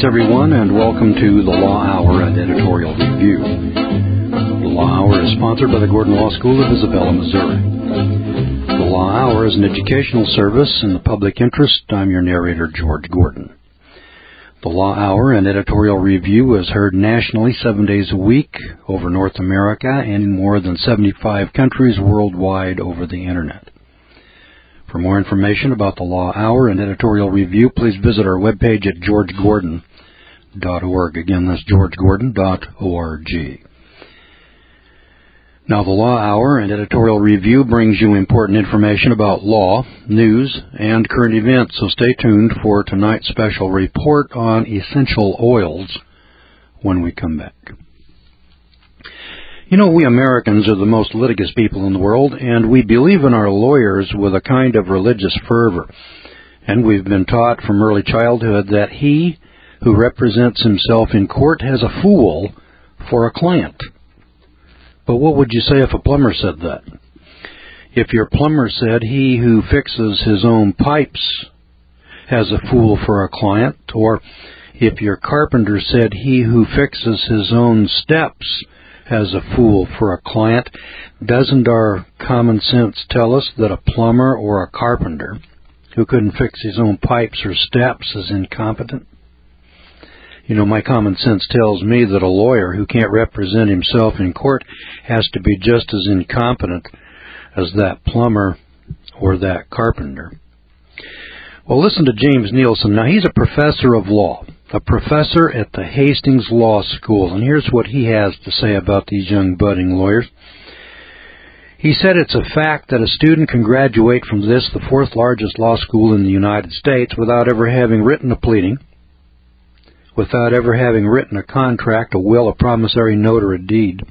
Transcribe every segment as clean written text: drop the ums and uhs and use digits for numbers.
Greetings, everyone, and welcome to the Law Hour and Editorial Review. The Law Hour is sponsored by the Gordon Law School of Isabella, Missouri. The Law Hour is an educational service in the public interest. I'm your narrator, George Gordon. The Law Hour and Editorial Review is heard nationally 7 days a week over North America and in more than 75 countries worldwide over the Internet. For more information about the Law Hour and Editorial Review, please visit our webpage at georgegordon.org. Again, that's georgegordon.org. Now, the Law Hour and Editorial Review brings you important information about law, news, and current events, so stay tuned for tonight's special report on essential oils when we come back. You know, we Americans are the most litigious people in the world, and we believe in our lawyers with a kind of religious fervor. And we've been taught from early childhood that he who represents himself in court has a fool for a client. But what would you say if a plumber said that? If your plumber said he who fixes his own pipes has a fool for a client, or if your carpenter said he who fixes his own steps has a fool for a client, doesn't our common sense tell us that a plumber or a carpenter who couldn't fix his own pipes or steps is incompetent? You know, my common sense tells me that a lawyer who can't represent himself in court has to be just as incompetent as that plumber or that carpenter. Well, listen to James Nielsen. Now, he's a professor of law, a professor at the Hastings Law School, and here's what he has to say about these young budding lawyers. He said it's a fact that a student can graduate from this, the fourth largest law school in the United States, without ever having written a pleading, without ever having written a contract, a will, a promissory note, or a deed.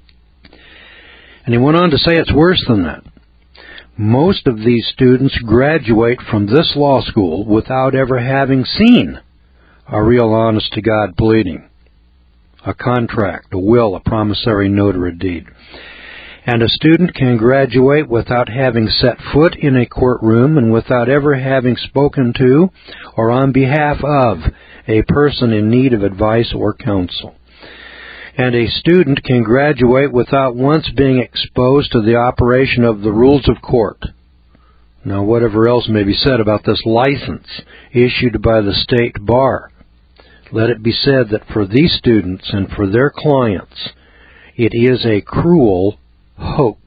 And he went on to say it's worse than that. Most of these students graduate from this law school without ever having seen a real honest-to-God pleading, a contract, a will, a promissory note, or a deed. And a student can graduate without having set foot in a courtroom and without ever having spoken to or on behalf of a person in need of advice or counsel. And a student can graduate without once being exposed to the operation of the rules of court. Now, whatever else may be said about this license issued by the state bar, let it be said that for these students and for their clients, it is a cruel hoax.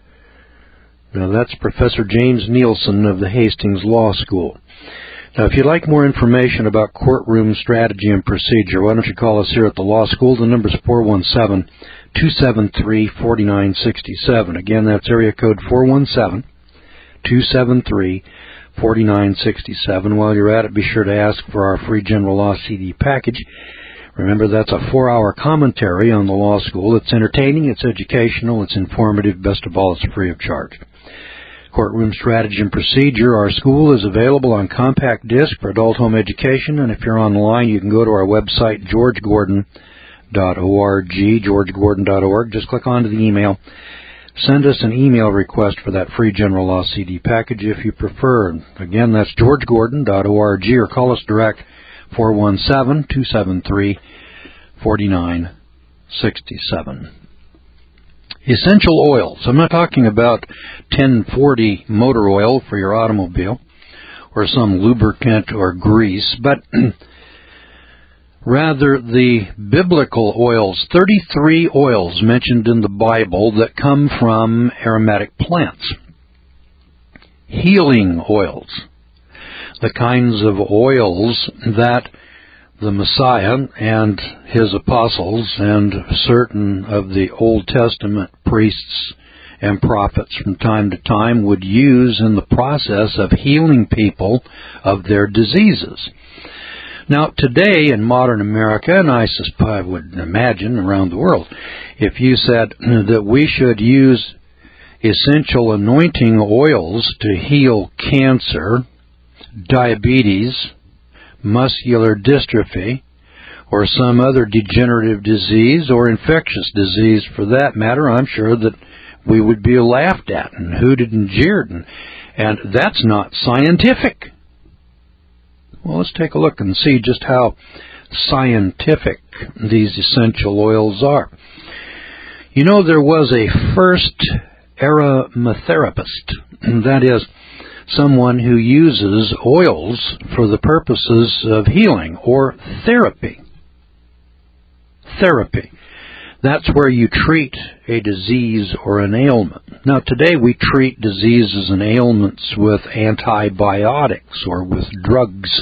Now, that's Professor James Nielsen of the Hastings Law School. Now, if you'd like more information about courtroom strategy and procedure, why don't you call us here at the law school? The number's 417-273-4967. Again, that's area code 417-273-4967. While you're at it, be sure to ask for our free general law CD package. Remember, that's a 4-hour commentary on the law school. It's entertaining, it's educational, it's informative. Best of all, it's free of charge. Courtroom Strategy and Procedure. Our school is available on compact disc for adult home education, and if you're online, you can go to our website, georgegordon.org, georgegordon.org. Just click onto the email. Send us an email request for that free general law CD package if you prefer. Again, that's georgegordon.org, or call us direct, 417-273-4967. Essential oils. I'm not talking about 1040 motor oil for your automobile or some lubricant or grease, but rather the biblical oils, 33 oils mentioned in the Bible that come from aromatic plants. Healing oils, the kinds of oils that the Messiah and his apostles and certain of the Old Testament priests and prophets from time to time would use in the process of healing people of their diseases. Now, today in modern America, and I would imagine around the world, if you said that we should use essential anointing oils to heal cancer, diabetes, muscular dystrophy, or some other degenerative disease or infectious disease for that matter, I'm sure that we would be laughed at and hooted and jeered, and that's not scientific. Well, let's take a look and see just how scientific these essential oils are. You know, there was a first aromatherapist, that is, someone who uses oils for the purposes of healing or therapy. Therapy. That's where you treat a disease or an ailment. Now, today we treat diseases and ailments with antibiotics or with drugs.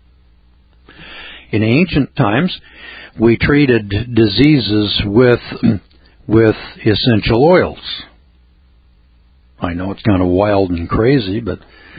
In ancient times, we treated diseases with essential oils. I know it's kind of wild and crazy, but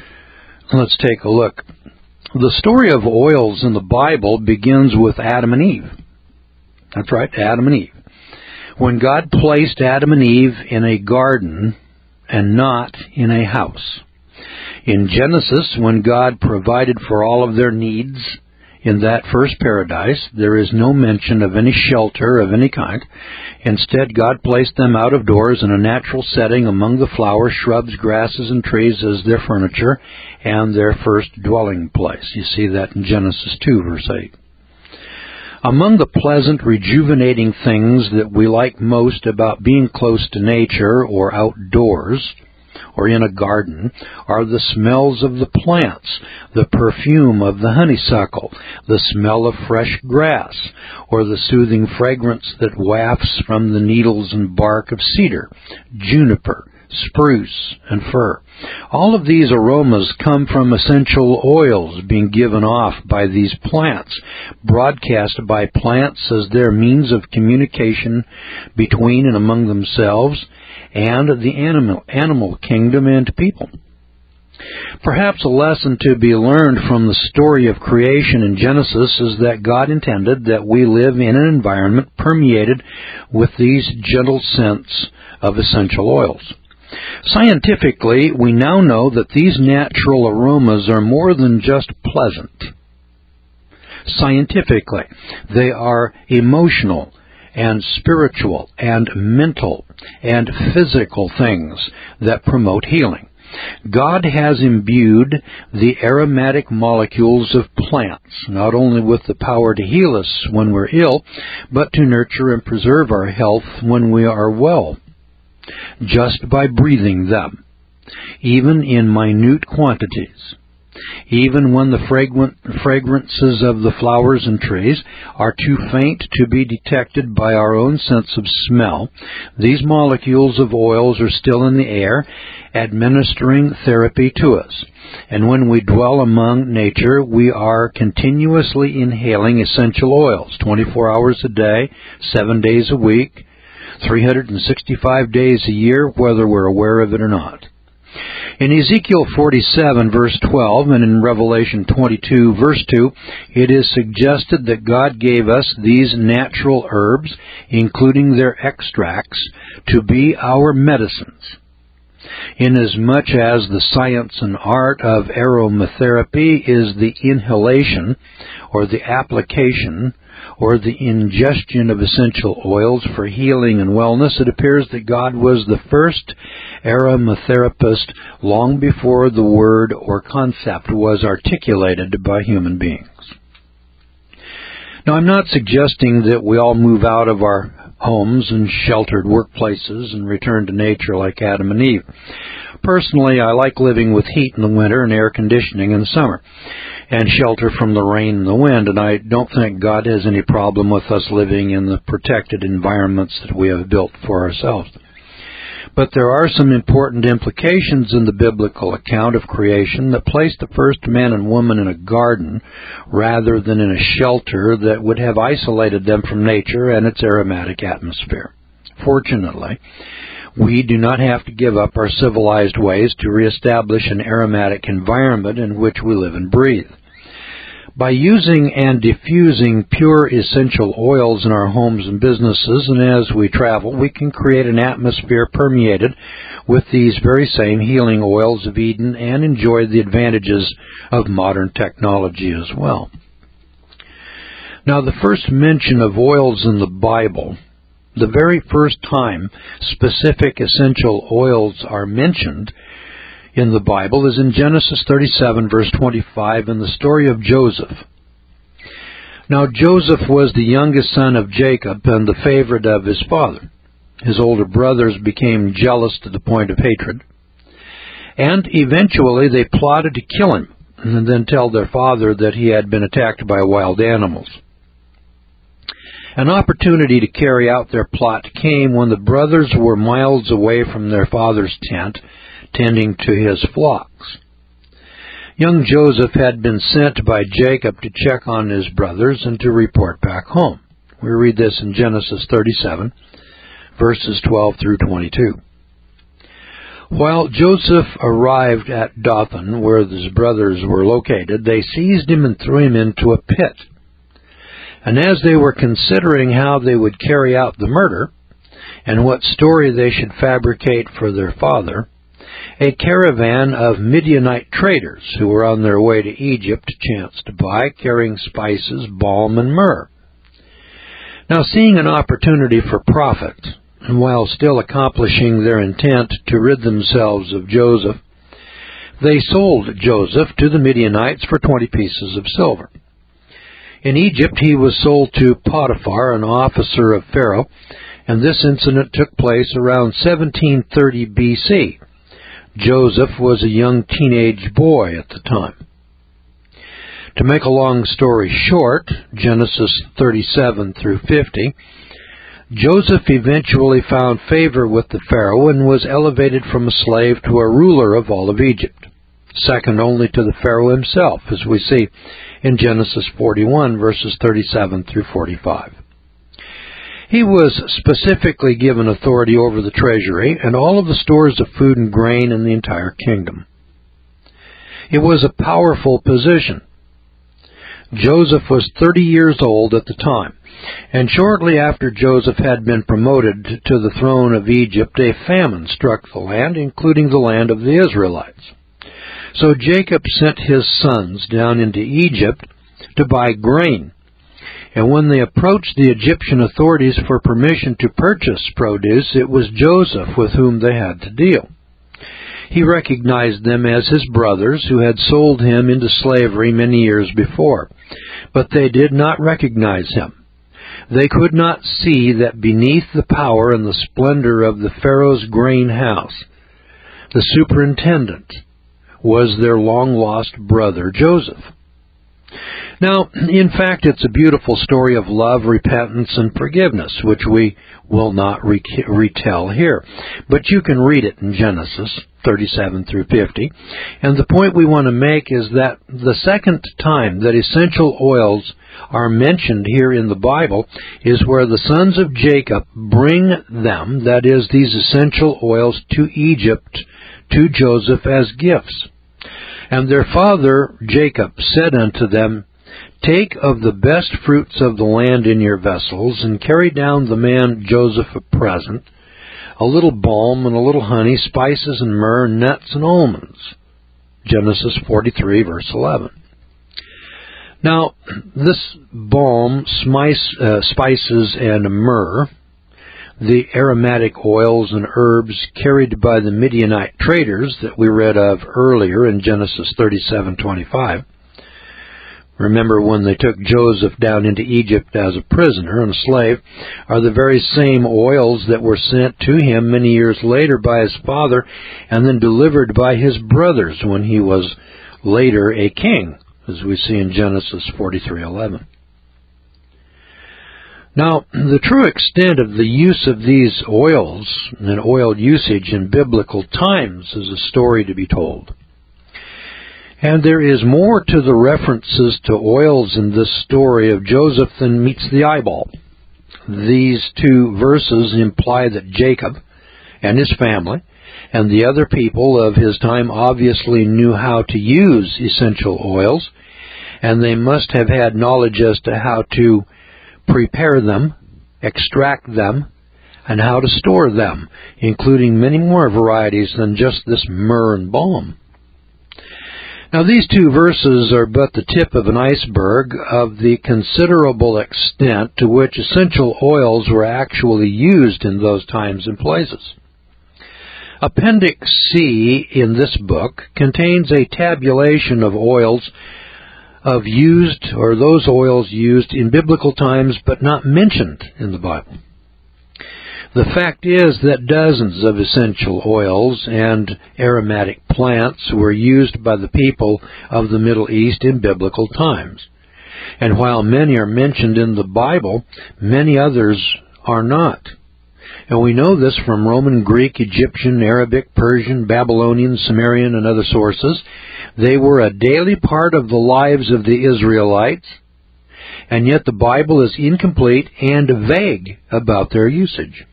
let's take a look. The story of oils in the Bible begins with Adam and Eve. That's right, Adam and Eve. When God placed Adam and Eve in a garden and not in a house. In Genesis, when God provided for all of their needs in that first paradise, there is no mention of any shelter of any kind. Instead, God placed them out of doors in a natural setting among the flowers, shrubs, grasses, and trees as their furniture and their first dwelling place. You see that in Genesis 2, verse 8. Among the pleasant, rejuvenating things that we like most about being close to nature or outdoors or in a garden are the smells of the plants, the perfume of the honeysuckle, the smell of fresh grass, or the soothing fragrance that wafts from the needles and bark of cedar, juniper, spruce, and fir. All of these aromas come from essential oils being given off by these plants, broadcast by plants as their means of communication between and among themselves and the animal kingdom and people. Perhaps a lesson to be learned from the story of creation in Genesis is that God intended that we live in an environment permeated with these gentle scents of essential oils. Scientifically, we now know that these natural aromas are more than just pleasant. Scientifically, they are emotional and spiritual and mental and physical things that promote healing. God has imbued the aromatic molecules of plants, not only with the power to heal us when we're ill, but to nurture and preserve our health when we are well, just by breathing them, even in minute quantities. Even when the fragrances of the flowers and trees are too faint to be detected by our own sense of smell, these molecules of oils are still in the air, administering therapy to us. And when we dwell among nature, we are continuously inhaling essential oils, 24 hours a day, 7 days a week, 365 days a year, whether we're aware of it or not. In Ezekiel 47, verse 12, and in Revelation 22, verse 2, it is suggested that God gave us these natural herbs, including their extracts, to be our medicines. Inasmuch as the science and art of aromatherapy is the inhalation or the application or the ingestion of essential oils for healing and wellness, it appears that God was the first aromatherapist long before the word or concept was articulated by human beings. Now, I'm not suggesting that we all move out of our homes and sheltered workplaces and return to nature like Adam and Eve. Personally, I like living with heat in the winter and air conditioning in the summer, and shelter from the rain and the wind, and I don't think God has any problem with us living in the protected environments that we have built for ourselves. But there are some important implications in the biblical account of creation that place the first man and woman in a garden rather than in a shelter that would have isolated them from nature and its aromatic atmosphere. Fortunately, we do not have to give up our civilized ways to reestablish an aromatic environment in which we live and breathe. By using and diffusing pure essential oils in our homes and businesses, and as we travel, we can create an atmosphere permeated with these very same healing oils of Eden and enjoy the advantages of modern technology as well. Now, the first mention of oils in the Bible, the very first time specific essential oils are mentioned in the Bible, is in Genesis 37, verse 25, in the story of Joseph. Now Joseph was the youngest son of Jacob and the favorite of his father. His older brothers became jealous to the point of hatred, and eventually they plotted to kill him and then tell their father that he had been attacked by wild animals. An opportunity to carry out their plot came when the brothers were miles away from their father's tent, tending to his flocks. Young Joseph had been sent by Jacob to check on his brothers and to report back home. We read this in Genesis 37, verses 12 through 22. While Joseph arrived at Dothan, where his brothers were located, they seized him and threw him into a pit. And as they were considering how they would carry out the murder and what story they should fabricate for their father, a caravan of Midianite traders who were on their way to Egypt chanced by, carrying spices, balm, and myrrh. Now, seeing an opportunity for profit, and while still accomplishing their intent to rid themselves of Joseph, they sold Joseph to the Midianites for 20 pieces of silver. In Egypt, he was sold to Potiphar, an officer of Pharaoh, and this incident took place around 1730 B.C. Joseph was a young teenage boy at the time. To make a long story short, Genesis 37 through 50, Joseph eventually found favor with the Pharaoh and was elevated from a slave to a ruler of all of Egypt, second only to the Pharaoh himself, as we see in Genesis 41, verses 37 through 45. He was specifically given authority over the treasury and all of the stores of food and grain in the entire kingdom. It was a powerful position. Joseph was 30 years old at the time, and shortly after Joseph had been promoted to the throne of Egypt, a famine struck the land, including the land of the Israelites. So Jacob sent his sons down into Egypt to buy grain. And when they approached the Egyptian authorities for permission to purchase produce, it was Joseph with whom they had to deal. He recognized them as his brothers who had sold him into slavery many years before, but they did not recognize him. They could not see that beneath the power and the splendor of the Pharaoh's grain house, the superintendent was their long-lost brother Joseph. Now, in fact, it's a beautiful story of love, repentance, and forgiveness, which we will not retell here. But you can read it in Genesis 37 through 50. And the point we want to make is that the second time that essential oils are mentioned here in the Bible is where the sons of Jacob bring them, that is, these essential oils, to Egypt, to Joseph as gifts. And their father Jacob said unto them, Take of the best fruits of the land in your vessels, and carry down the man Joseph a present, a little balm and a little honey, spices and myrrh, nuts and almonds. Genesis 43, verse 11. Now, this balm, spices, and myrrh, the aromatic oils and herbs carried by the Midianite traders that we read of earlier in Genesis 37:25. Remember, when they took Joseph down into Egypt as a prisoner and a slave, are the very same oils that were sent to him many years later by his father and then delivered by his brothers when he was later a king, as we see in Genesis 43:11. Now, the true extent of the use of these oils and oil usage in biblical times is a story to be told. And there is more to the references to oils in this story of Joseph than meets the eyeball. These two verses imply that Jacob and his family and the other people of his time obviously knew how to use essential oils, and they must have had knowledge as to how to prepare them, extract them, and how to store them, including many more varieties than just this myrrh and balm. Now, these two verses are but the tip of an iceberg of the considerable extent to which essential oils were actually used in those times and places. Appendix C in this book contains a tabulation of oils of those oils used in biblical times but not mentioned in the Bible. The fact is that dozens of essential oils and aromatic plants were used by the people of the Middle East in biblical times. And while many are mentioned in the Bible, many others are not. And we know this from Roman, Greek, Egyptian, Arabic, Persian, Babylonian, Sumerian, and other sources. They were a daily part of the lives of the Israelites, and yet the Bible is incomplete and vague about their usage.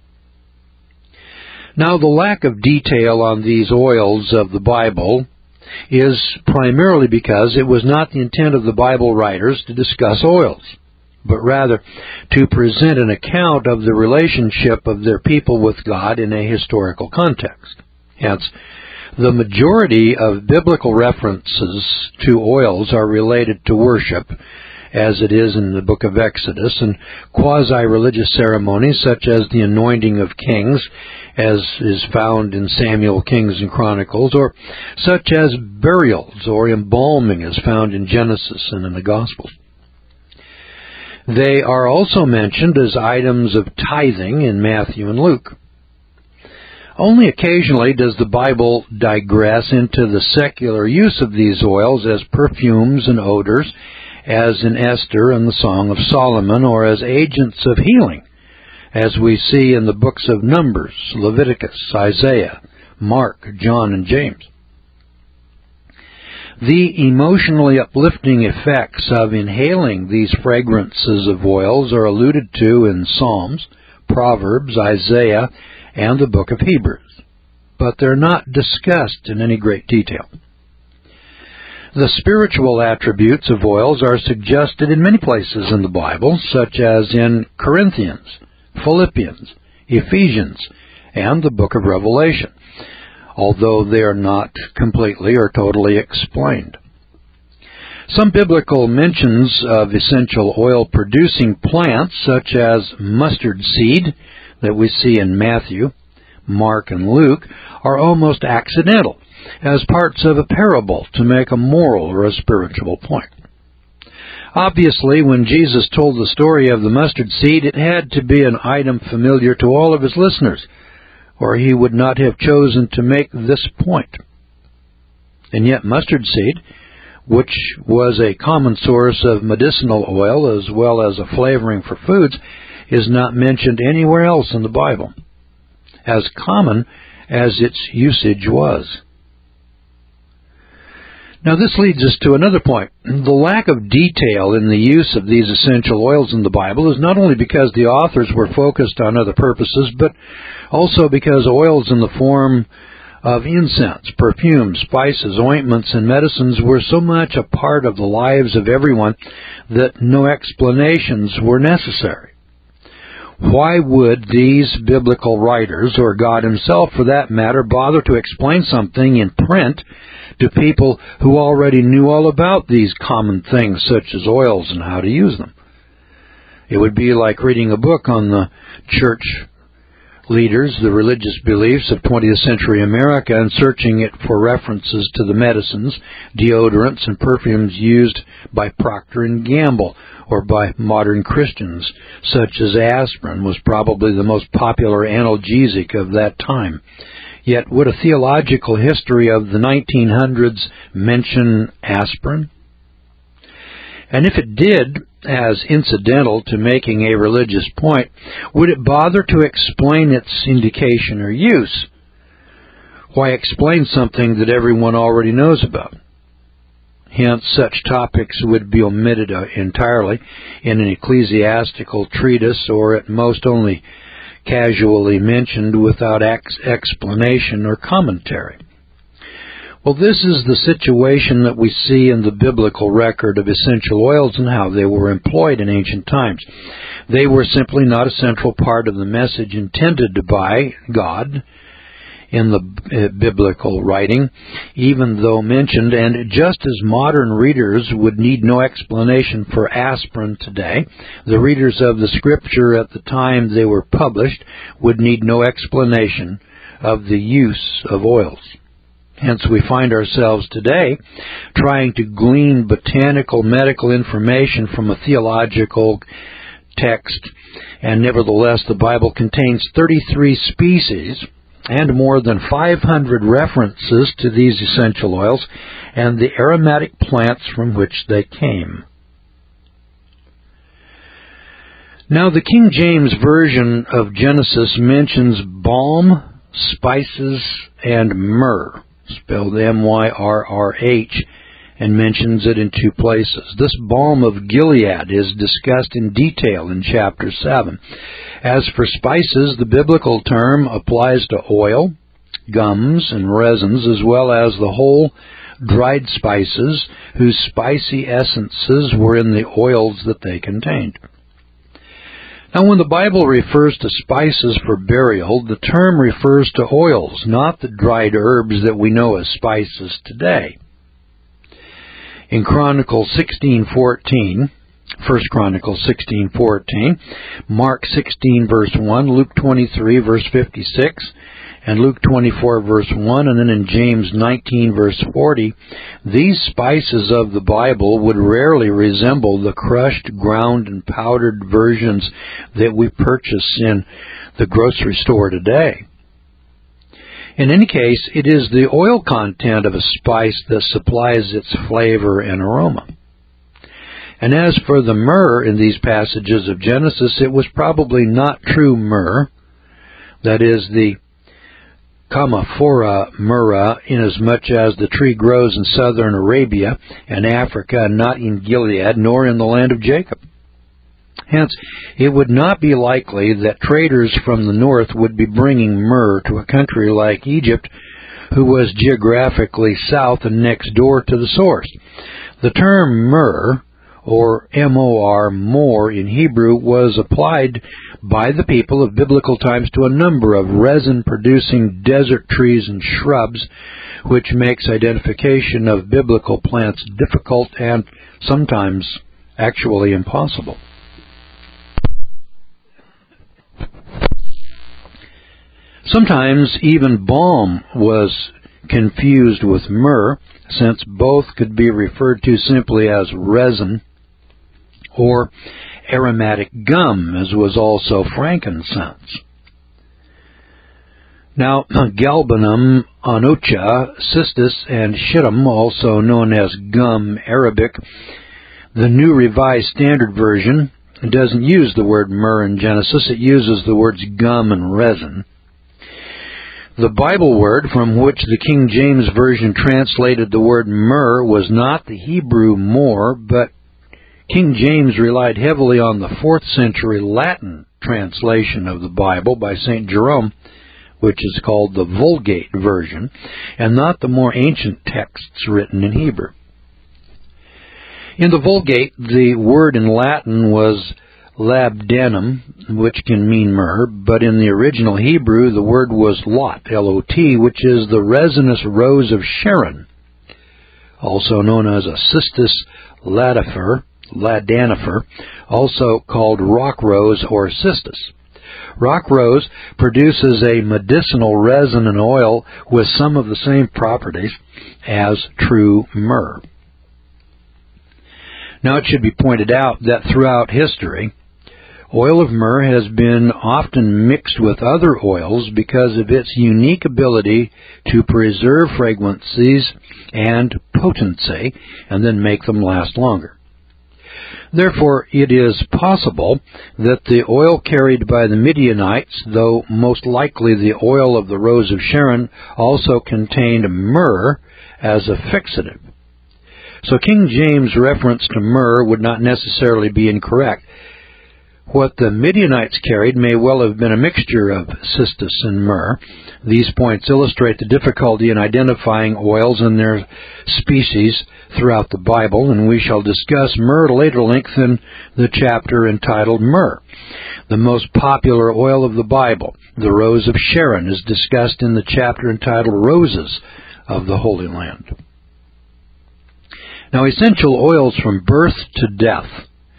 Now, the lack of detail on these oils of the Bible is primarily because it was not the intent of the Bible writers to discuss oils, but rather to present an account of the relationship of their people with God in a historical context. Hence, the majority of biblical references to oils are related to worship, as it is in the book of Exodus, and quasi-religious ceremonies such as the anointing of kings, as is found in Samuel, Kings, and Chronicles, or such as burials or embalming as found in Genesis and in the Gospels. They are also mentioned as items of tithing in Matthew and Luke. Only occasionally does the Bible digress into the secular use of these oils as perfumes and odors, as in Esther and the Song of Solomon, or as agents of healing, as we see in the books of Numbers, Leviticus, Isaiah, Mark, John, and James. The emotionally uplifting effects of inhaling these fragrances of oils are alluded to in Psalms, Proverbs, Isaiah, and the book of Hebrews, but they're not discussed in any great detail. The spiritual attributes of oils are suggested in many places in the Bible, such as in Corinthians, Philippians, Ephesians, and the book of Revelation, although they are not completely or totally explained. Some biblical mentions of essential oil-producing plants, such as mustard seed, that we see in Matthew, Mark, and Luke, are almost accidental, as parts of a parable to make a moral or a spiritual point. Obviously, when Jesus told the story of the mustard seed, it had to be an item familiar to all of his listeners, or he would not have chosen to make this point. And yet mustard seed, which was a common source of medicinal oil as well as a flavoring for foods, is not mentioned anywhere else in the Bible, as common as its usage was. Now this leads us to another point. The lack of detail in the use of these essential oils in the Bible is not only because the authors were focused on other purposes, but also because oils in the form of incense, perfumes, spices, ointments, and medicines were so much a part of the lives of everyone that no explanations were necessary. Why would these biblical writers, or God himself for that matter, bother to explain something in print to people who already knew all about these common things such as oils and how to use them? It would be like reading a book on the church leaders, the religious beliefs of 20th century America, and searching it for references to the medicines, deodorants, and perfumes used by Procter & Gamble or by modern Christians, such as aspirin was probably the most popular analgesic of that time. Yet would a theological history of the 1900s mention aspirin? And if it did, as incidental to making a religious point, would it bother to explain its indication or use? Why explain something that everyone already knows about? Hence, such topics would be omitted entirely in an ecclesiastical treatise, or at most only casually mentioned without explanation or commentary. Well, this is the situation that we see in the biblical record of essential oils and how they were employed in ancient times. They were simply not a central part of the message intended by God in the biblical writing, even though mentioned, and just as modern readers would need no explanation for aspirin today, the readers of the Scripture at the time they were published would need no explanation of the use of oils. Hence, we find ourselves today trying to glean botanical medical information from a theological text, and nevertheless the Bible contains 33 species and more than 500 references to these essential oils and the aromatic plants from which they came. Now, the King James Version of Genesis mentions balm, spices, and myrrh, spelled M-Y-R-R-H, and mentions it in 2 places. This balm of Gilead is discussed in detail in chapter 7. As for spices, the biblical term applies to oil, gums, and resins, as well as the whole dried spices whose spicy essences were in the oils that they contained. Now, when the Bible refers to spices for burial, the term refers to oils, not the dried herbs that we know as spices today. In Chronicles 16:14, 1 Chronicles 16:14, Mark 16 verse 1, Luke 23 verse 56, and Luke 24 verse 1, and then in James 19 verse 40, these spices of the Bible would rarely resemble the crushed, ground, and powdered versions that we purchase in the grocery store today. In any case, it is the oil content of a spice that supplies its flavor and aroma. And as for the myrrh in these passages of Genesis, it was probably not true myrrh, that is, the Camphora myrrha, inasmuch as the tree grows in southern Arabia and Africa, and not in Gilead, nor in the land of Jacob. Hence, it would not be likely that traders from the north would be bringing myrrh to a country like Egypt, who was geographically south and next door to the source. The term myrrh, or M-O-R, more in Hebrew, was applied by the people of biblical times to a number of resin-producing desert trees and shrubs, which makes identification of biblical plants difficult and sometimes actually impossible. Sometimes even balm was confused with myrrh, since both could be referred to simply as resin or aromatic gum, as was also frankincense. Now, galbanum, onycha, cistus, and shittim, also known as gum Arabic, the New Revised Standard Version doesn't use the word myrrh in Genesis. It uses the words gum and resin. The Bible word from which the King James Version translated the word myrrh was not the Hebrew more, but King James relied heavily on the 4th century Latin translation of the Bible by St. Jerome, which is called the Vulgate version, and not the more ancient texts written in Hebrew. In the Vulgate, the word in Latin was labdanum, which can mean myrrh, but in the original Hebrew, the word was lot, L-O-T, which is the resinous rose of Sharon, also known as a cistus ladanifer, also called rock rose or cistus. Rock rose produces a medicinal resin and oil with some of the same properties as true myrrh. Now, it should be pointed out that throughout history, oil of myrrh has been often mixed with other oils because of its unique ability to preserve fragrances and potency and then make them last longer. Therefore, it is possible that the oil carried by the Midianites, though most likely the oil of the Rose of Sharon, also contained myrrh as a fixative. So King James' reference to myrrh would not necessarily be incorrect. What the Midianites carried may well have been a mixture of cistus and myrrh. These points illustrate the difficulty in identifying oils and their species throughout the Bible, and we shall discuss myrrh at later length in the chapter entitled Myrrh. The most popular oil of the Bible, the Rose of Sharon, is discussed in the chapter entitled Roses of the Holy Land. Now, essential oils from birth to death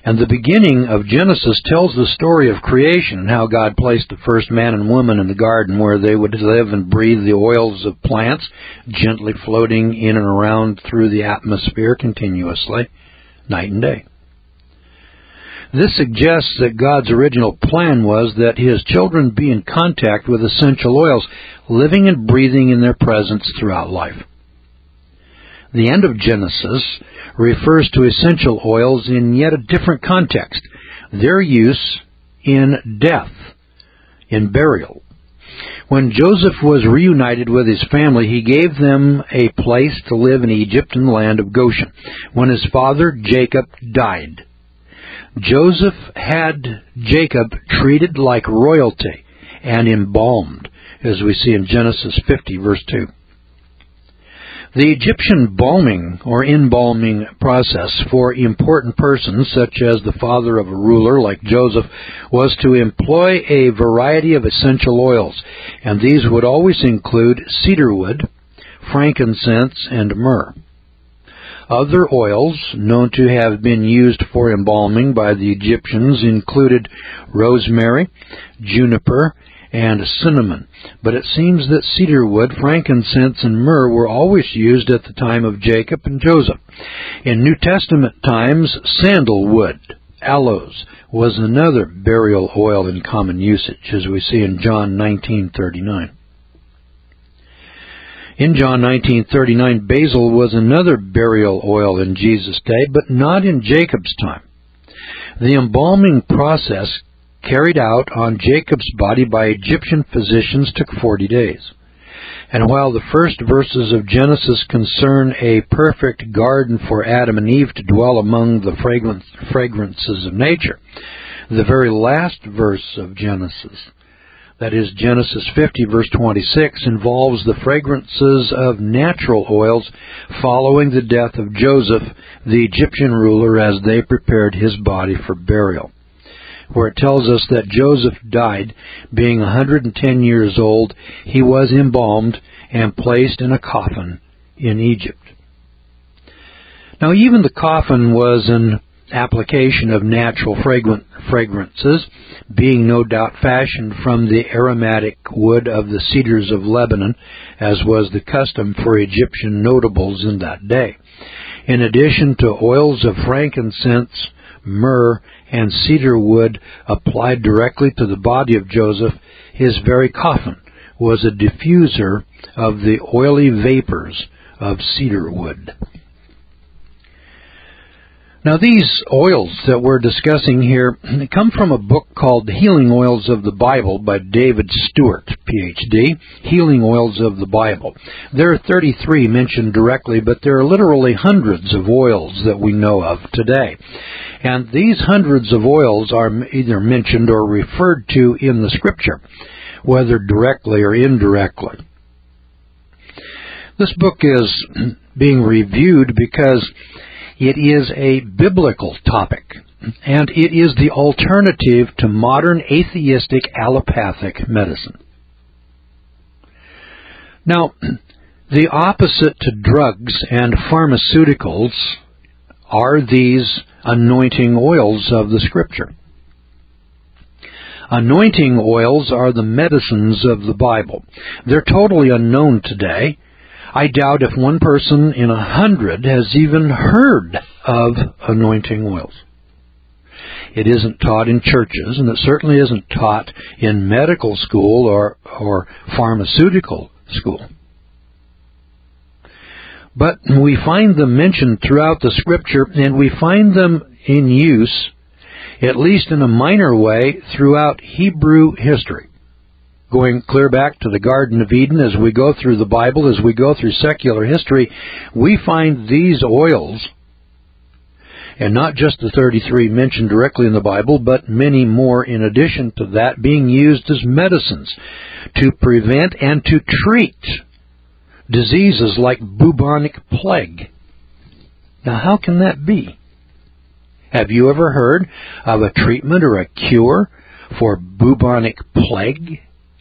And the beginning of Genesis tells the story of creation and how God placed the first man and woman in the garden where they would live and breathe the oils of plants, gently floating in and around through the atmosphere continuously, night and day. This suggests that God's original plan was that His children be in contact with essential oils, living and breathing in their presence throughout life. The end of Genesis refers to essential oils in yet a different context, their use in death, in burial. When Joseph was reunited with his family, he gave them a place to live in Egypt in the land of Goshen. When his father, Jacob, died, Joseph had Jacob treated like royalty and embalmed, as we see in Genesis 50, verse 2. The Egyptian balming or embalming process for important persons, such as the father of a ruler like Joseph, was to employ a variety of essential oils, and these would always include cedarwood, frankincense, and myrrh. Other oils known to have been used for embalming by the Egyptians included rosemary, juniper, and cinnamon, but it seems that cedarwood, frankincense, and myrrh were always used at the time of Jacob and Joseph. In New Testament times, sandalwood, aloes, was another burial oil in common usage, as we see in John 19:39. In John 19:39, basil was another burial oil in Jesus' day, but not in Jacob's time. The embalming process carried out on Jacob's body by Egyptian physicians took 40 days. And while the first verses of Genesis concern a perfect garden for Adam and Eve to dwell among the fragrances of nature, the very last verse of Genesis, that is Genesis 50, verse 26, involves the fragrances of natural oils following the death of Joseph, the Egyptian ruler, as they prepared his body for burial, where it tells us that Joseph died, being 110 years old. He was embalmed and placed in a coffin in Egypt. Now, even the coffin was an application of natural fragrances, being no doubt fashioned from the aromatic wood of the cedars of Lebanon, as was the custom for Egyptian notables in that day. In addition to oils of frankincense, myrrh, and cedar wood applied directly to the body of Joseph, his very coffin was a diffuser of the oily vapors of cedar wood. Now, these oils that we're discussing here come from a book called The Healing Oils of the Bible by David Stewart, Ph.D., Healing Oils of the Bible. There are 33 mentioned directly, but there are literally hundreds of oils that we know of today. And these hundreds of oils are either mentioned or referred to in the Scripture, whether directly or indirectly. This book is being reviewed because it is a biblical topic, and it is the alternative to modern atheistic allopathic medicine. Now, the opposite to drugs and pharmaceuticals are these anointing oils of the Scripture. Anointing oils are the medicines of the Bible. They're totally unknown today. I doubt if one person in 100 has even heard of anointing oils. It isn't taught in churches, and it certainly isn't taught in medical school or pharmaceutical school. But we find them mentioned throughout the Scripture, and we find them in use, at least in a minor way, throughout Hebrew history. Going clear back to the Garden of Eden, as we go through the Bible, as we go through secular history, we find these oils, and not just the 33 mentioned directly in the Bible, but many more in addition to that, being used as medicines to prevent and to treat diseases like bubonic plague. Now, how can that be? Have you ever heard of a treatment or a cure for bubonic plague?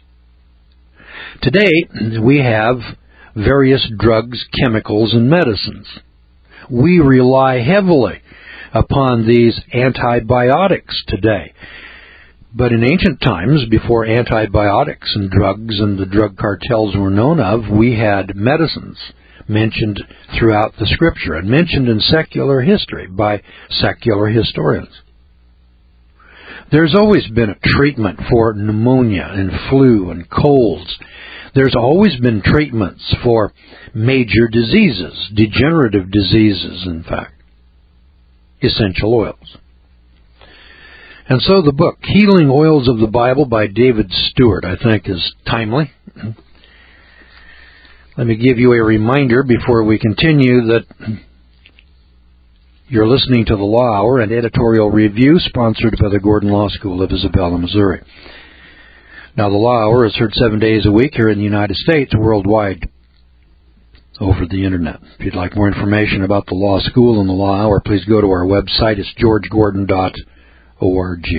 Today, we have various drugs, chemicals, and medicines. We rely heavily upon these antibiotics today. But in ancient times, before antibiotics and drugs and the drug cartels were known of, we had medicines mentioned throughout the Scripture and mentioned in secular history by secular historians. There's always been a treatment for pneumonia and flu and colds. There's always been treatments for major diseases, degenerative diseases, in fact. Essential oils. And so the book, Healing Oils of the Bible by David Stewart, I think is timely. Let me give you a reminder before we continue that you're listening to the Law Hour, an editorial review sponsored by the Gordon Law School of Isabella, Missouri. Now, the Law Hour is heard 7 days a week here in the United States, worldwide, over the Internet. If you'd like more information about the Law School and the Law Hour, please go to our website. It's georgegordon.org.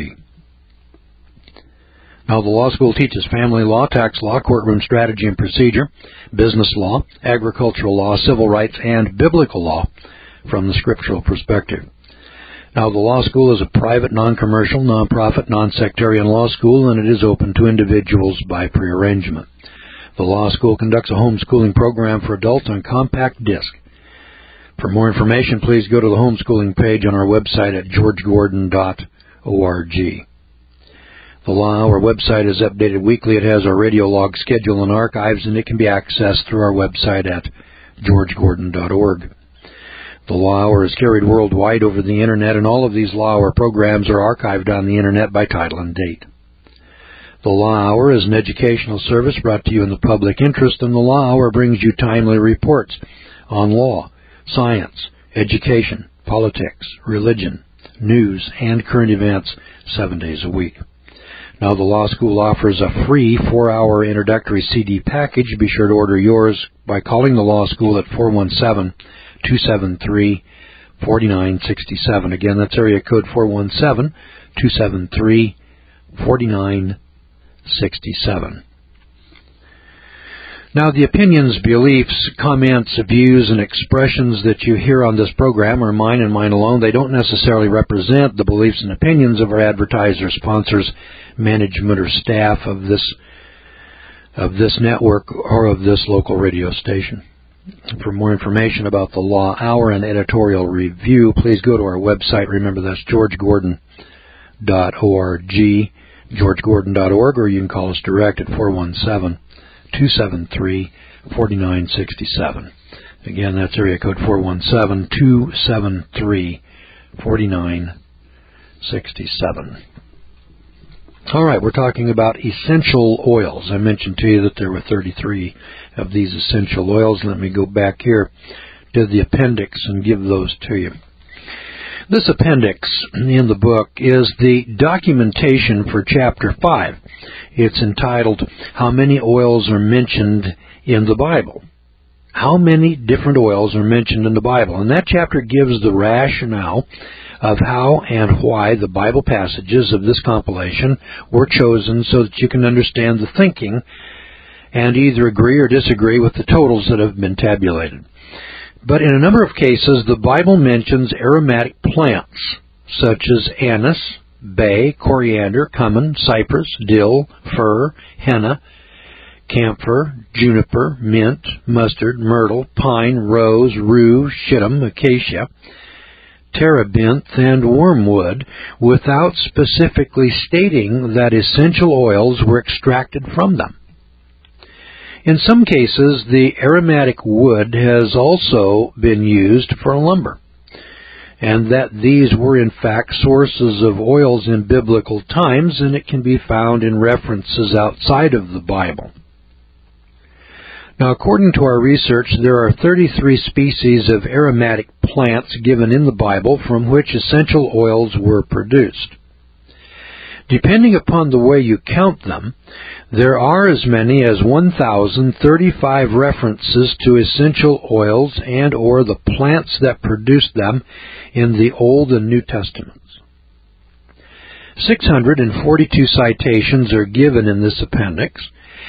Now, the law school teaches family law, tax law, courtroom strategy and procedure, business law, agricultural law, civil rights, and biblical law from the scriptural perspective. Now, the law school is a private, non-commercial, non-profit, non-sectarian law school, and it is open to individuals by prearrangement. The law school conducts a homeschooling program for adults on compact disc. For more information, please go to the homeschooling page on our website at georgegordon.org. The Law Hour website is updated weekly. It has our radio log schedule and archives, and it can be accessed through our website at georgegordon.org. The Law Hour is carried worldwide over the Internet, and all of these Law Hour programs are archived on the Internet by title and date. The Law Hour is an educational service brought to you in the public interest, and the Law Hour brings you timely reports on law, science, education, politics, religion, news, and current events 7 days a week. Now, the Law School offers a free 4-hour introductory CD package. Be sure to order yours by calling the Law School at 417-273-4967. Again, that's area code 417-273-4967. Now, the opinions, beliefs, comments, views, and expressions that you hear on this program are mine and mine alone. They don't necessarily represent the beliefs and opinions of our advertisers, sponsors, management, or staff of this network or of this local radio station. For more information about the Law Hour and editorial review, please go to our website. Remember, that's georgegordon.org, georgegordon.org, or you can call us direct at 417-273-4967. Again, that's area code 417-273-4967. All right, we're talking about essential oils. I mentioned to you that there were 33 of these essential oils. Let me go back here to the appendix and give those to you. This appendix in the book is the documentation for Chapter 5. It's entitled, How Many Oils Are Mentioned in the Bible? How many different oils are mentioned in the Bible? And that chapter gives the rationale of how and why the Bible passages of this compilation were chosen so that you can understand the thinking and either agree or disagree with the totals that have been tabulated. But in a number of cases, the Bible mentions aromatic plants such as anise, bay, coriander, cumin, cypress, dill, fir, henna, camphor, juniper, mint, mustard, myrtle, pine, rose, rue, shittim, acacia, terebinth, and wormwood, without specifically stating that essential oils were extracted from them. In some cases, the aromatic wood has also been used for lumber, and that these were in fact sources of oils in biblical times, and it can be found in references outside of the Bible. Now, according to our research, there are 33 species of aromatic plants given in the Bible from which essential oils were produced. Depending upon the way you count them, there are as many as 1,035 references to essential oils and or the plants that produced them in the Old and New Testaments. 642 citations are given in this appendix,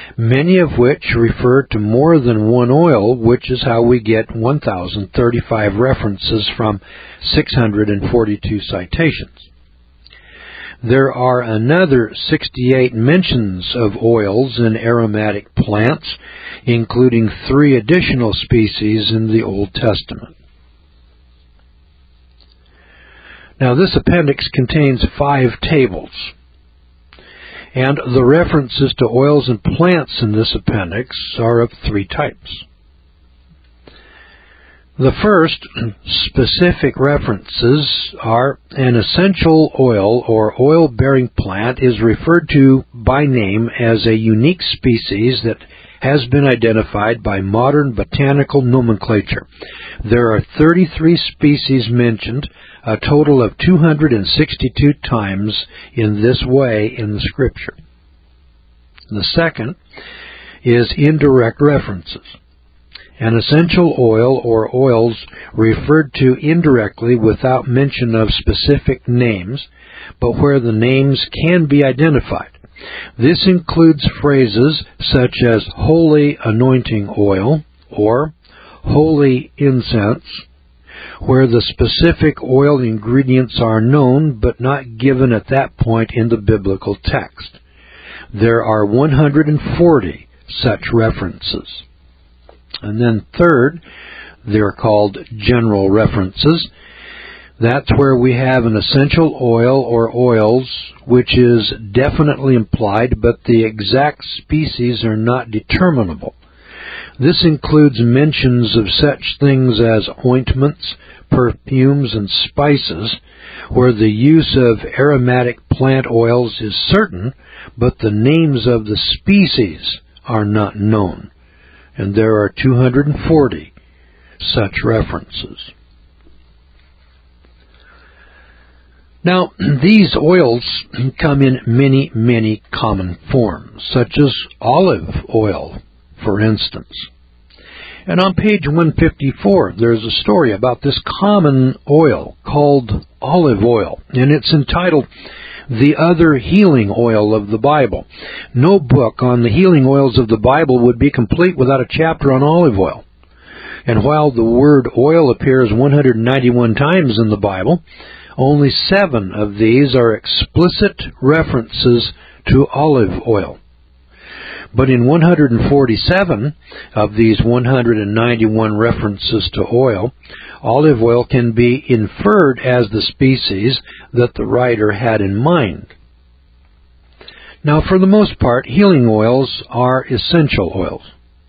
many of which refer to more than one oil, which is how we get 1,035 references from 642 citations. There are another 68 mentions of oils in aromatic plants, including 3 additional species in the Old Testament. Now, this appendix contains 5 tables, and the references to oils and plants in this appendix are of 3 types. The first specific references are an essential oil or oil-bearing plant is referred to by name as a unique species that has been identified by modern botanical nomenclature. There are 33 species mentioned, a total of 262 times in this way in the Scripture. The second is indirect references. An essential oil or oils referred to indirectly without mention of specific names, but where the names can be identified. This includes phrases such as holy anointing oil or holy incense, where the specific oil ingredients are known but not given at that point in the biblical text. There are 140 such references. And then third, they're called general references. That's where we have an essential oil or oils which is definitely implied, but the exact species are not determinable. This includes mentions of such things as ointments, perfumes, and spices, where the use of aromatic plant oils is certain, but the names of the species are not known. And there are 240 such references. Now, these oils come in many, many common forms, such as olive oil, for instance. And on page 154, there's a story about this common oil called olive oil, and it's entitled The Other Healing Oil of the Bible. No book on the healing oils of the Bible would be complete without a chapter on olive oil. And while the word oil appears 191 times in the Bible, only 7 of these are explicit references to olive oil. But in 147 of these 191 references to oil, olive oil can be inferred as the species that the writer had in mind. Now, for the most part, healing oils are essential oils.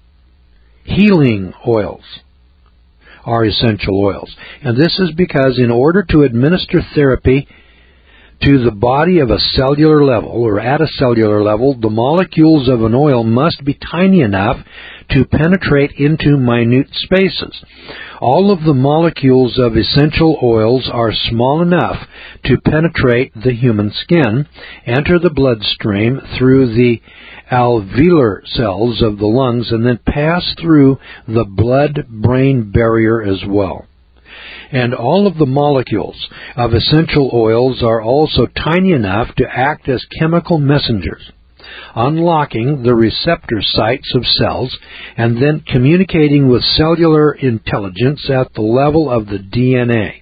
Healing oils are essential oils. And this is because in order to administer therapy to the body of a cellular level, or at a cellular level, the molecules of an oil must be tiny enough to penetrate into minute spaces. All of the molecules of essential oils are small enough to penetrate the human skin, enter the bloodstream through the alveolar cells of the lungs, and then pass through the blood-brain barrier as well. And all of the molecules of essential oils are also tiny enough to act as chemical messengers, unlocking the receptor sites of cells and then communicating with cellular intelligence at the level of the DNA.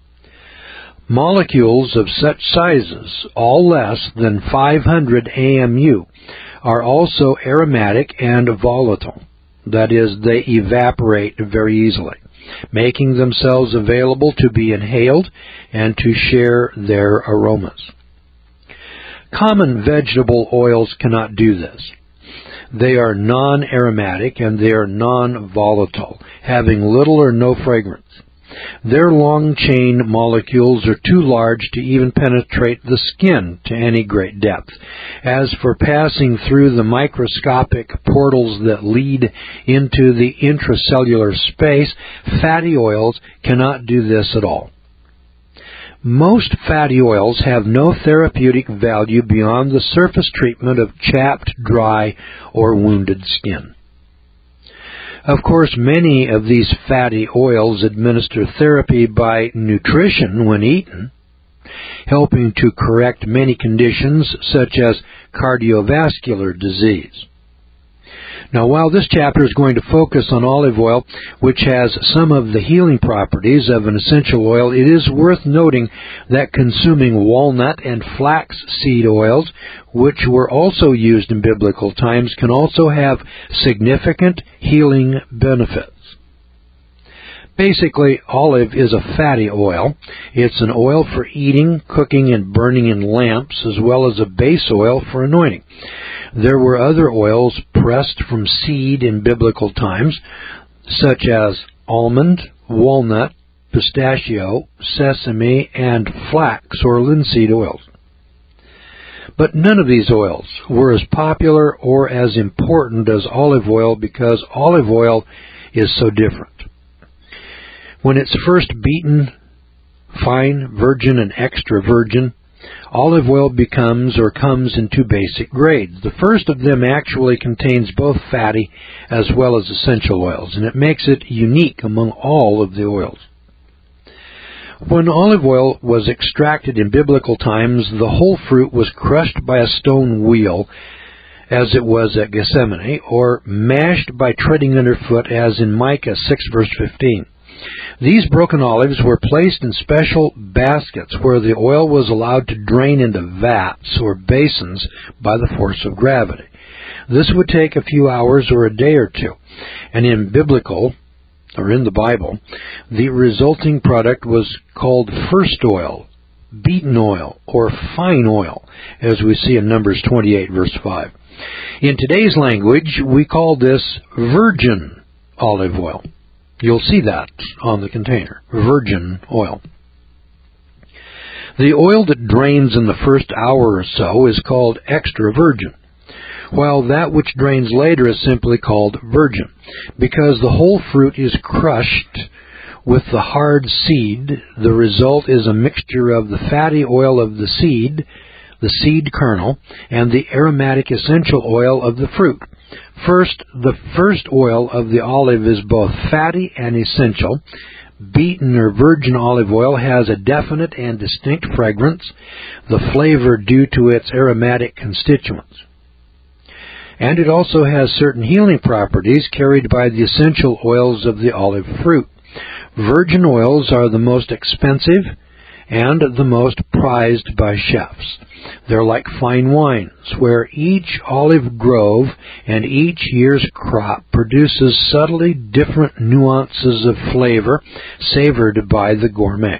Molecules of such sizes, all less than 500 AMU, are also aromatic and volatile. That is, they evaporate very easily, making themselves available to be inhaled and to share their aromas. Common vegetable oils cannot do this. They are non-aromatic and they are non-volatile, having little or no fragrance. Their long-chain molecules are too large to even penetrate the skin to any great depth. As for passing through the microscopic portals that lead into the intracellular space, fatty oils cannot do this at all. Most fatty oils have no therapeutic value beyond the surface treatment of chapped, dry, or wounded skin. Of course, many of these fatty oils administer therapy by nutrition when eaten, helping to correct many conditions such as cardiovascular disease. Now, while this chapter is going to focus on olive oil, which has some of the healing properties of an essential oil, it is worth noting that consuming walnut and flax seed oils, which were also used in biblical times, can also have significant healing benefits. Basically, olive is a fatty oil. It's an oil for eating, cooking, and burning in lamps, as well as a base oil for anointing. There were other oils pressed from seed in biblical times, such as almond, walnut, pistachio, sesame, and flax or linseed oils. But none of these oils were as popular or as important as olive oil because olive oil is so different. When it's first beaten, fine, virgin, and extra virgin, olive oil becomes or comes in two basic grades. The first of them actually contains both fatty as well as essential oils, and it makes it unique among all of the oils. When olive oil was extracted in biblical times, the whole fruit was crushed by a stone wheel, as it was at Gethsemane, or mashed by treading underfoot, as in Micah 6, verse 15. These broken olives were placed in special baskets where the oil was allowed to drain into vats or basins by the force of gravity. This would take a few hours or a day or two, and in the Bible, the resulting product was called first oil, beaten oil, or fine oil, as we see in Numbers 28, verse 5. In today's language, we call this virgin olive oil. You'll see that on the container, virgin oil. The oil that drains in the first hour or so is called extra virgin, while that which drains later is simply called virgin. Because the whole fruit is crushed with the hard seed, the result is a mixture of the fatty oil of the seed kernel, and the aromatic essential oil of the fruit. The first oil of the olive is both fatty and essential. Beaten or virgin olive oil has a definite and distinct fragrance, the flavor due to its aromatic constituents. And it also has certain healing properties carried by the essential oils of the olive fruit. Virgin oils are the most expensive and the most prized by chefs. They're like fine wines, where each olive grove and each year's crop produces subtly different nuances of flavor savored by the gourmet.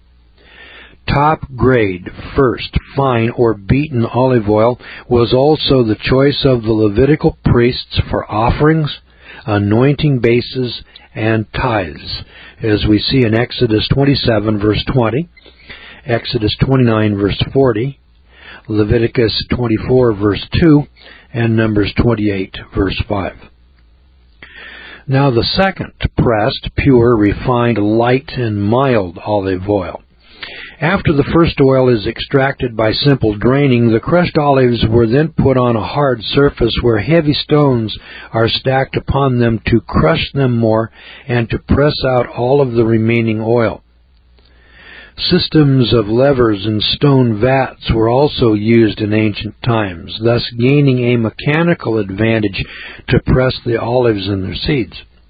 Top grade, first, fine or beaten olive oil was also the choice of the Levitical priests for offerings, anointing bases, and tithes, as we see in Exodus 27, verse 20, Exodus 29, verse 40, Leviticus 24, verse 2, and Numbers 28, verse 5. Now the second, pressed, pure, refined, light, and mild olive oil. After the first oil is extracted by simple draining, the crushed olives were then put on a hard surface where heavy stones are stacked upon them to crush them more and to press out all of the remaining oil. Systems of levers and stone vats were also used in ancient times, thus gaining a mechanical advantage to press the olives in their seeds.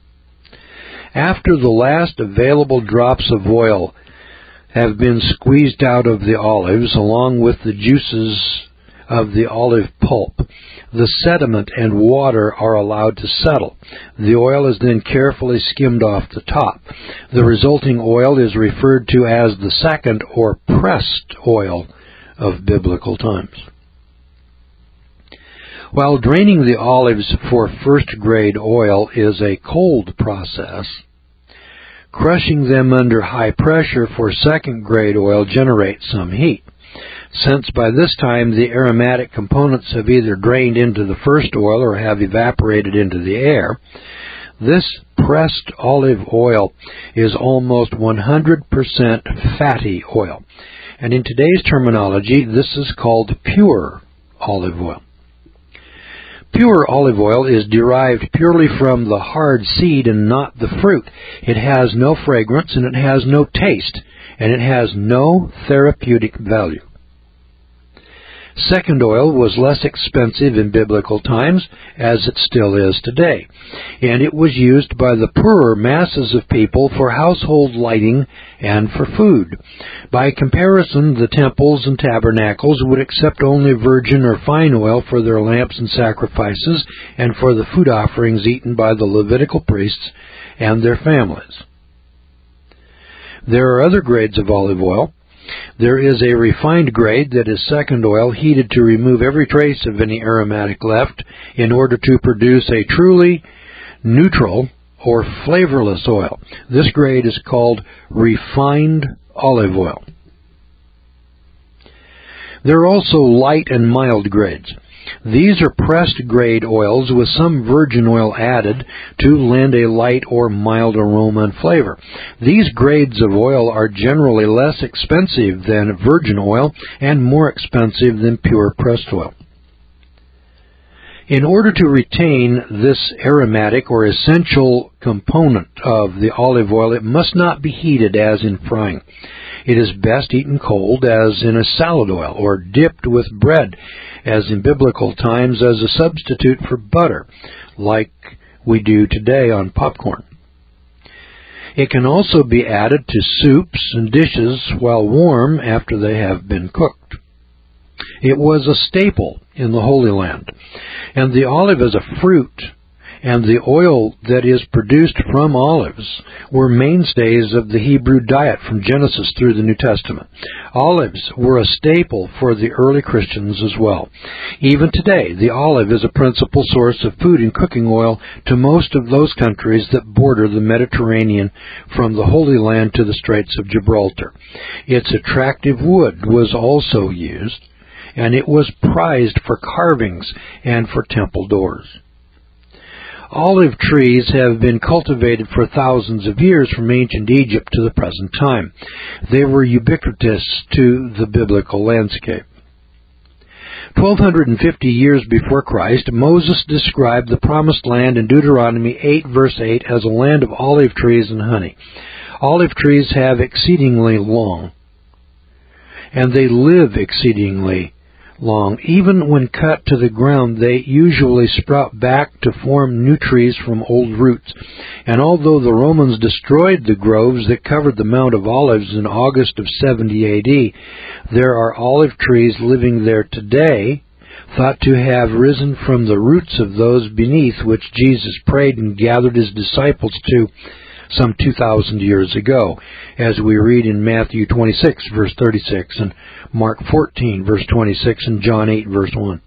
After the last available drops of oil have been squeezed out of the olives, along with the juices of the olive pulp, the sediment and water are allowed to settle. The oil is then carefully skimmed off the top. The resulting oil is referred to as the second or pressed oil of biblical times. While draining the olives for first-grade oil is a cold process, crushing them under high pressure for second-grade oil generates some heat. Since by this time the aromatic components have either drained into the first oil or have evaporated into the air, this pressed olive oil is almost 100% fatty oil. And in today's terminology, this is called pure olive oil. Pure olive oil is derived purely from the hard seed and not the fruit. It has no fragrance and it has no taste, and it has no therapeutic value. Second oil was less expensive in biblical times, as it still is today, and it was used by the poorer masses of people for household lighting and for food. By comparison, the temples and tabernacles would accept only virgin or fine oil for their lamps and sacrifices and for the food offerings eaten by the Levitical priests and their families. There are other grades of olive oil. There is a refined grade that is second oil, heated to remove every trace of any aromatic left in order to produce a truly neutral or flavorless oil. This grade is called refined olive oil. There are also light and mild grades. These are pressed grade oils with some virgin oil added to lend a light or mild aroma and flavor. These grades of oil are generally less expensive than virgin oil and more expensive than pure pressed oil. In order to retain this aromatic or essential component of the olive oil, it must not be heated as in frying. It is best eaten cold as in a salad oil, or dipped with bread as in biblical times as a substitute for butter, like we do today on popcorn. It can also be added to soups and dishes while warm after they have been cooked. It was a staple in the Holy Land, and the olive as a fruit and the oil that is produced from olives were mainstays of the Hebrew diet from Genesis through the New Testament. Olives were a staple for the early Christians as well. Even today, the olive is a principal source of food and cooking oil to most of those countries that border the Mediterranean from the Holy Land to the Straits of Gibraltar. Its attractive wood was also used, and it was prized for carvings and for temple doors. Olive trees have been cultivated for thousands of years from ancient Egypt to the present time. They were ubiquitous to the biblical landscape. 1,250 years before Christ, Moses described the Promised Land in Deuteronomy 8, verse 8, as a land of olive trees and honey. Olive trees have exceedingly long, and they live exceedingly long. Even when cut to the ground, they usually sprout back to form new trees from old roots. And although the Romans destroyed the groves that covered the Mount of Olives in August of 70 A.D., there are olive trees living there today, thought to have risen from the roots of those beneath which Jesus prayed and gathered his disciples to some 2,000 years ago, as we read in Matthew 26, verse 36, and Mark 14, verse 26, and John 8, verse 1.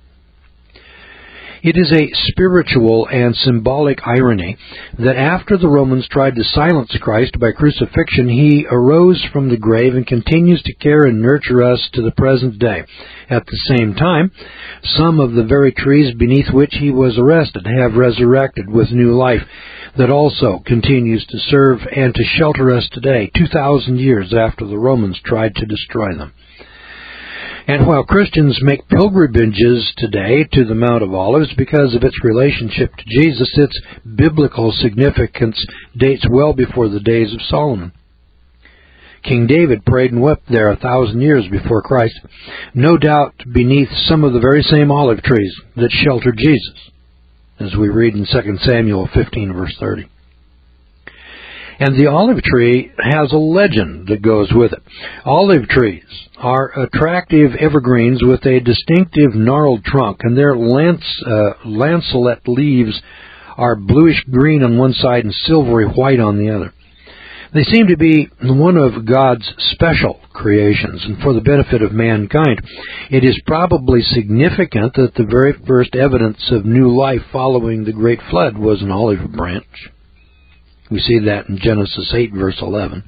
It is a spiritual and symbolic irony that after the Romans tried to silence Christ by crucifixion, he arose from the grave and continues to care and nurture us to the present day. At the same time, some of the very trees beneath which he was arrested have resurrected with new life that also continues to serve and to shelter us today, 2,000 years after the Romans tried to destroy them. And while Christians make pilgrimages today to the Mount of Olives because of its relationship to Jesus, its biblical significance dates well before the days of Solomon. King David prayed and wept there 1,000 years before Christ, no doubt beneath some of the very same olive trees that sheltered Jesus, as we read in 2 Samuel 15, verse 30. And the olive tree has a legend that goes with it. Olive trees are attractive evergreens with a distinctive gnarled trunk, and their lanceolate leaves are bluish-green on one side and silvery white on the other. They seem to be one of God's special creations, and for the benefit of mankind. It is probably significant that the very first evidence of new life following the great flood was an olive branch. We see that in Genesis 8, verse 11.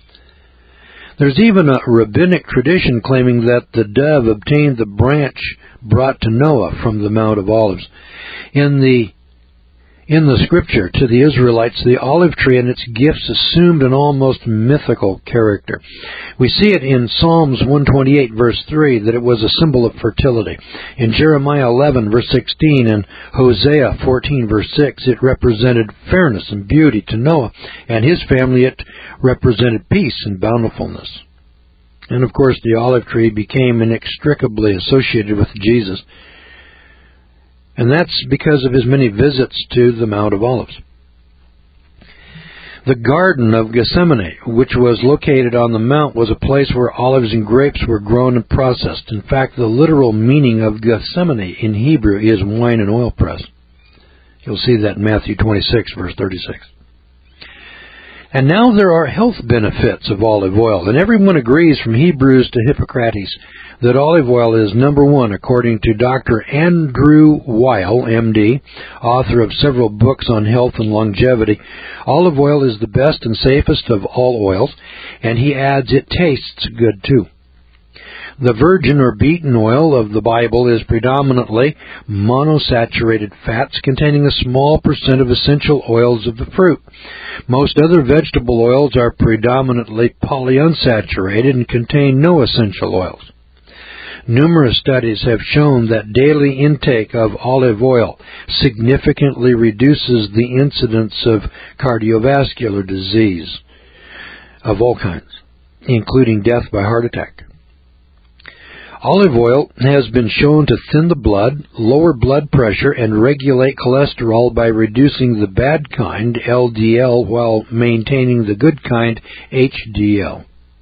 There's even a rabbinic tradition claiming that the dove obtained the branch brought to Noah from the Mount of Olives. In the Scripture to the Israelites, the olive tree and its gifts assumed an almost mythical character. We see it in Psalms 128, verse 3, that it was a symbol of fertility. In Jeremiah 11, verse 16, and Hosea 14, verse 6, it represented fairness and beauty to Noah and his family. It represented peace and bountifulness. And of course, the olive tree became inextricably associated with Jesus. And that's because of his many visits to the Mount of Olives. The Garden of Gethsemane, which was located on the mount, was a place where olives and grapes were grown and processed. In fact, the literal meaning of Gethsemane in Hebrew is wine and oil press. You'll see that in Matthew 26, verse 36. And now there are health benefits of olive oil, and everyone agrees from Hebrews to Hippocrates that olive oil is number one, according to Dr. Andrew Weil, MD, author of several books on health and longevity. Olive oil is the best and safest of all oils, and he adds it tastes good too. The virgin or beaten oil of the Bible is predominantly monosaturated fats containing a small percent of essential oils of the fruit. Most other vegetable oils are predominantly polyunsaturated and contain no essential oils. Numerous studies have shown that daily intake of olive oil significantly reduces the incidence of cardiovascular disease of all kinds, including death by heart attack. Olive oil has been shown to thin the blood, lower blood pressure, and regulate cholesterol by reducing the bad kind, LDL, while maintaining the good kind, HDL.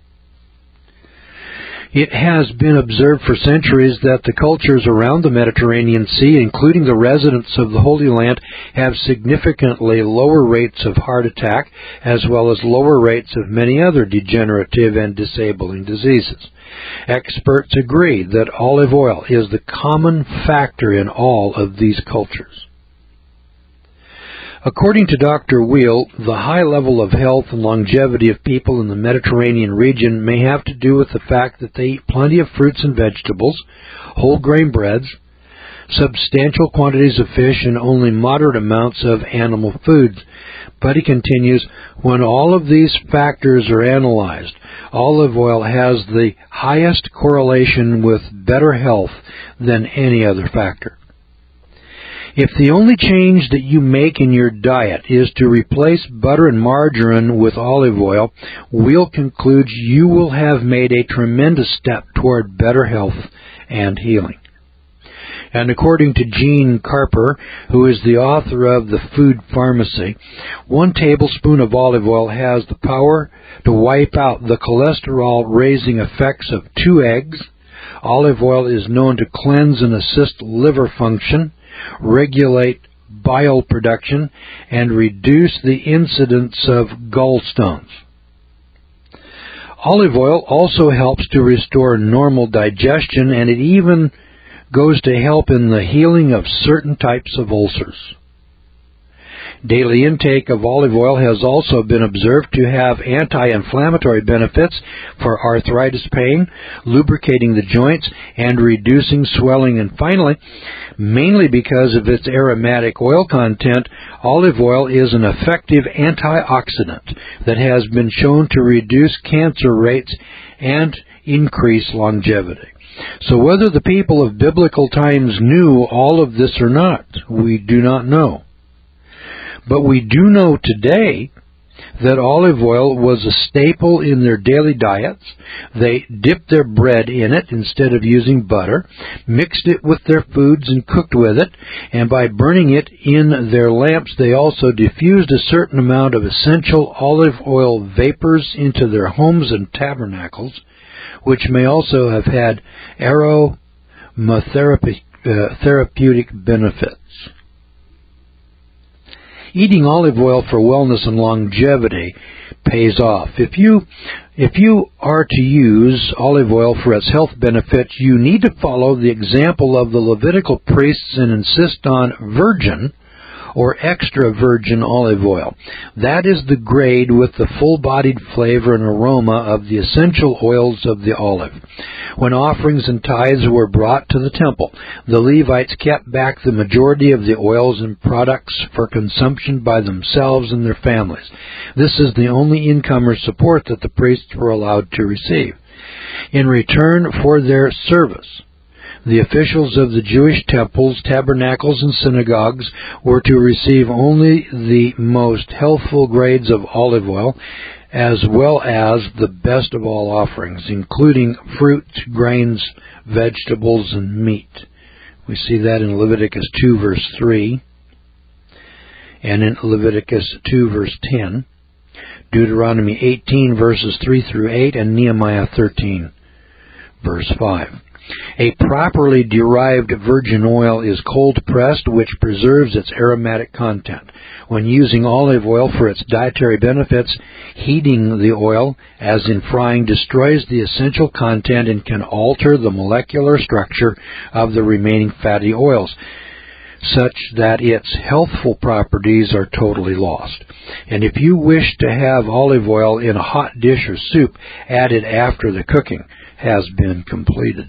It has been observed for centuries that the cultures around the Mediterranean Sea, including the residents of the Holy Land, have significantly lower rates of heart attack, as well as lower rates of many other degenerative and disabling diseases. Experts agree that olive oil is the common factor in all of these cultures. According to Dr. Weil, the high level of health and longevity of people in the Mediterranean region may have to do with the fact that they eat plenty of fruits and vegetables, whole grain breads, substantial quantities of fish, and only moderate amounts of animal foods. But he continues, when all of these factors are analyzed, olive oil has the highest correlation with better health than any other factor. If the only change that you make in your diet is to replace butter and margarine with olive oil, we'll conclude you will have made a tremendous step toward better health and healing. And according to Gene Carper, who is the author of The Food Pharmacy, 1 tablespoon of olive oil has the power to wipe out the cholesterol-raising effects of 2 eggs. Olive oil is known to cleanse and assist liver function, regulate bile production, and reduce the incidence of gallstones. Olive oil also helps to restore normal digestion, and it even goes to help in the healing of certain types of ulcers. Daily intake of olive oil has also been observed to have anti-inflammatory benefits for arthritis pain, lubricating the joints, and reducing swelling. And finally, mainly because of its aromatic oil content, olive oil is an effective antioxidant that has been shown to reduce cancer rates and increase longevity. So whether the people of biblical times knew all of this or not, we do not know. But we do know today that olive oil was a staple in their daily diets. They dipped their bread in it instead of using butter, mixed it with their foods and cooked with it, and by burning it in their lamps, they also diffused a certain amount of essential olive oil vapors into their homes and tabernacles, which may also have had aromatherapeutic benefits. Eating olive oil for wellness and longevity pays off. If you are to use olive oil for its health benefits, you need to follow the example of the Levitical priests and insist on virgin or extra virgin olive oil. That is the grade with the full-bodied flavor and aroma of the essential oils of the olive. When offerings and tithes were brought to the temple, the Levites kept back the majority of the oils and products for consumption by themselves and their families. This is the only income or support that the priests were allowed to receive. In return for their service, the officials of the Jewish temples, tabernacles, and synagogues were to receive only the most healthful grades of olive oil, as well as the best of all offerings, including fruit, grains, vegetables, and meat. We see that in Leviticus 2, verse 3, and in Leviticus 2, verse 10, Deuteronomy 18, verses 3 through 8, and Nehemiah 13, verse 5. A properly derived virgin oil is cold-pressed, which preserves its aromatic content. When using olive oil for its dietary benefits, heating the oil, as in frying, destroys the essential content and can alter the molecular structure of the remaining fatty oils, such that its healthful properties are totally lost. And if you wish to have olive oil in a hot dish or soup, add it after the cooking has been completed.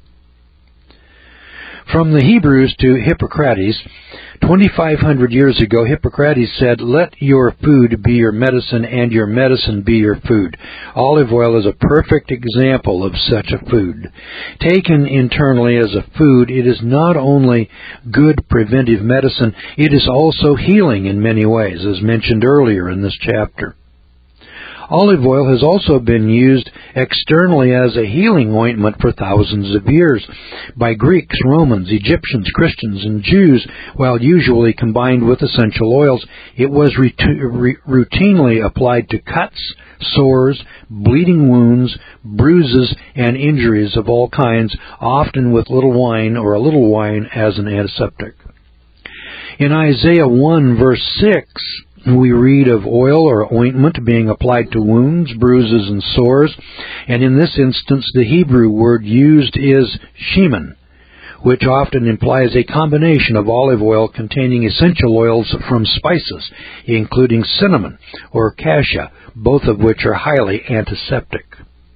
From the Hebrews to Hippocrates, 2,500 years ago, Hippocrates said, "Let your food be your medicine, and your medicine be your food." Olive oil is a perfect example of such a food. Taken internally as a food, it is not only good preventive medicine, it is also healing in many ways, as mentioned earlier in this chapter. Olive oil has also been used externally as a healing ointment for thousands of years by Greeks, Romans, Egyptians, Christians, and Jews. While usually combined with essential oils, it was routinely applied to cuts, sores, bleeding wounds, bruises, and injuries of all kinds, often with little wine or a little wine as an antiseptic. In Isaiah 1, verse 6, we read of oil or ointment being applied to wounds, bruises, and sores, and in this instance the Hebrew word used is shemen, which often implies a combination of olive oil containing essential oils from spices, including cinnamon or cassia, both of which are highly antiseptic.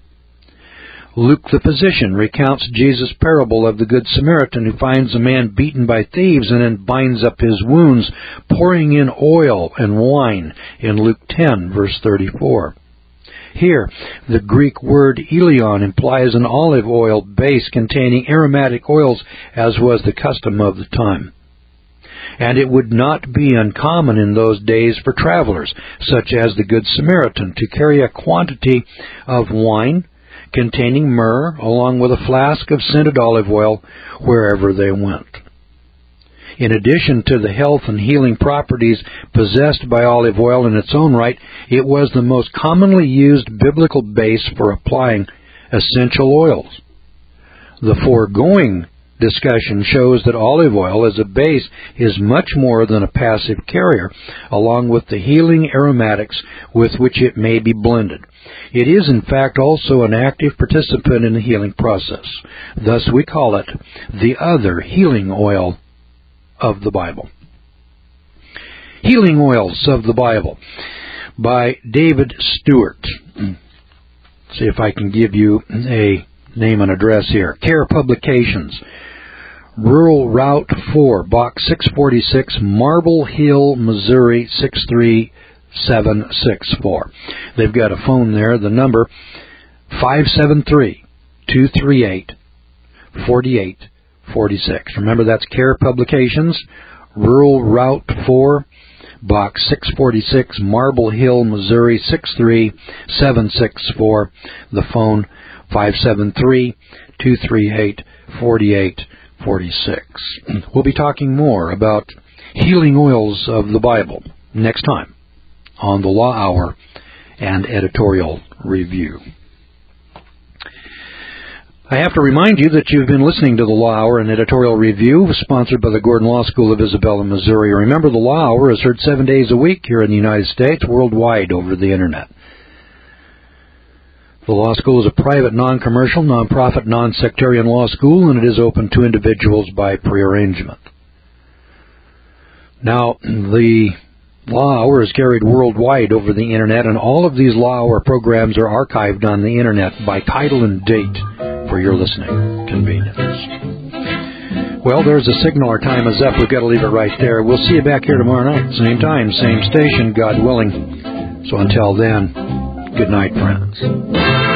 Luke the physician recounts Jesus' parable of the Good Samaritan who finds a man beaten by thieves and then binds up his wounds, pouring in oil and wine in Luke 10, verse 34. Here, the Greek word eleon implies an olive oil base containing aromatic oils, as was the custom of the time. And it would not be uncommon in those days for travelers, such as the Good Samaritan, to carry a quantity of wine containing myrrh, along with a flask of scented olive oil wherever they went. In addition to the health and healing properties possessed by olive oil in its own right, it was the most commonly used biblical base for applying essential oils. The foregoing discussion shows that olive oil as a base is much more than a passive carrier, along with the healing aromatics with which it may be blended. It is, in fact, also an active participant in the healing process. Thus, we call it the other healing oil of the Bible. Healing Oils of the Bible by David Stewart. See if I can give you a name and address here. Care Publications, Rural Route 4, Box 646, Marble Hill, Missouri 63764. They've got a phone there. The number 573-238-4846. Remember, that's Care Publications, Rural Route 4, Box 646, Marble Hill, Missouri 63764. The phone 573-238-4846. We'll be talking more about healing oils of the Bible next time on the Law Hour and Editorial Review. I have to remind you that you've been listening to the Law Hour and Editorial Review, sponsored by the Gordon Law School of Isabella, Missouri. Remember, the Law Hour is heard 7 days a week here in the United States, worldwide over the Internet. The law school is a private, non-commercial, non-profit, non-sectarian law school, and it is open to individuals by prearrangement. Now, the Law Hour is carried worldwide over the Internet, and all of these Law Hour programs are archived on the Internet by title and date for your listening convenience. Well, there's a signal. Our time is up. We've got to leave it right there. We'll see you back here tomorrow night, same time, same station, God willing. So until then, good night, friends.